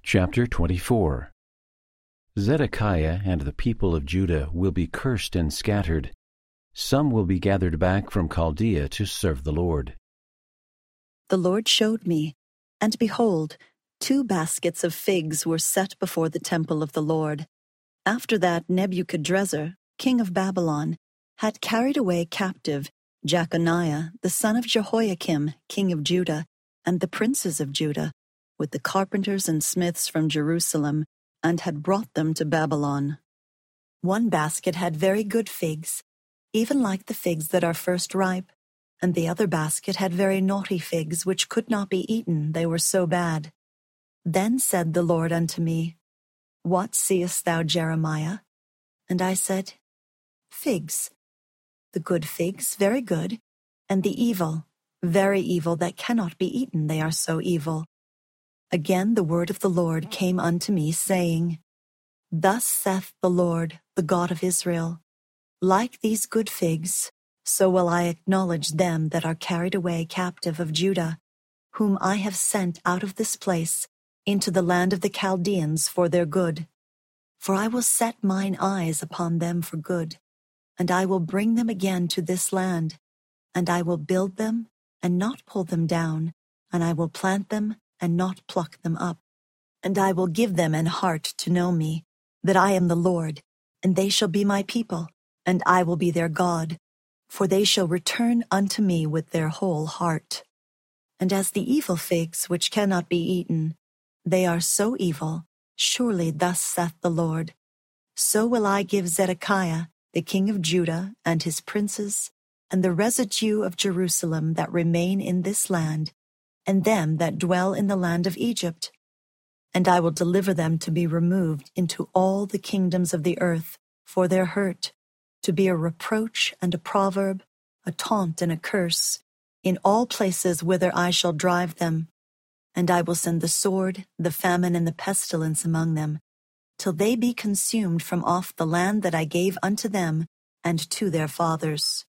Chapter 24. Zedekiah and the people of Judah will be cursed and scattered. Some will be gathered back from Chaldea to serve the Lord. The Lord showed me, and behold, 2 baskets of figs were set before the temple of the Lord. After that Nebuchadrezzar, king of Babylon, had carried away captive Jeconiah, the son of Jehoiakim, king of Judah, and the princes of Judah, with the carpenters and smiths from Jerusalem, and had brought them to Babylon. 1 basket had very good figs, even like the figs that are first ripe, and the other basket had very naughty figs, which could not be eaten, they were so bad. Then said the Lord unto me, What seest thou, Jeremiah? And I said, Figs. The good figs, very good, and the evil, very evil, that cannot be eaten, they are so evil. Again the word of the Lord came unto me, saying, Thus saith the Lord, the God of Israel, Like these good figs, so will I acknowledge them that are carried away captive of Judah, whom I have sent out of this place into the land of the Chaldeans for their good. For I will set mine eyes upon them for good, and I will bring them again to this land, and I will build them and not pull them down, and I will plant them and not pluck them up. And I will give them an heart to know me, that I am the Lord, and they shall be my people, and I will be their God, for they shall return unto me with their whole heart. And as the evil figs which cannot be eaten, they are so evil, surely thus saith the Lord, so will I give Zedekiah, the king of Judah, and his princes, and the residue of Jerusalem that remain in this land, and them that dwell in the land of Egypt. And I will deliver them to be removed into all the kingdoms of the earth for their hurt, to be a reproach and a proverb, a taunt and a curse, in all places whither I shall drive them. And I will send the sword, the famine, and the pestilence among them, till they be consumed from off the land that I gave unto them and to their fathers.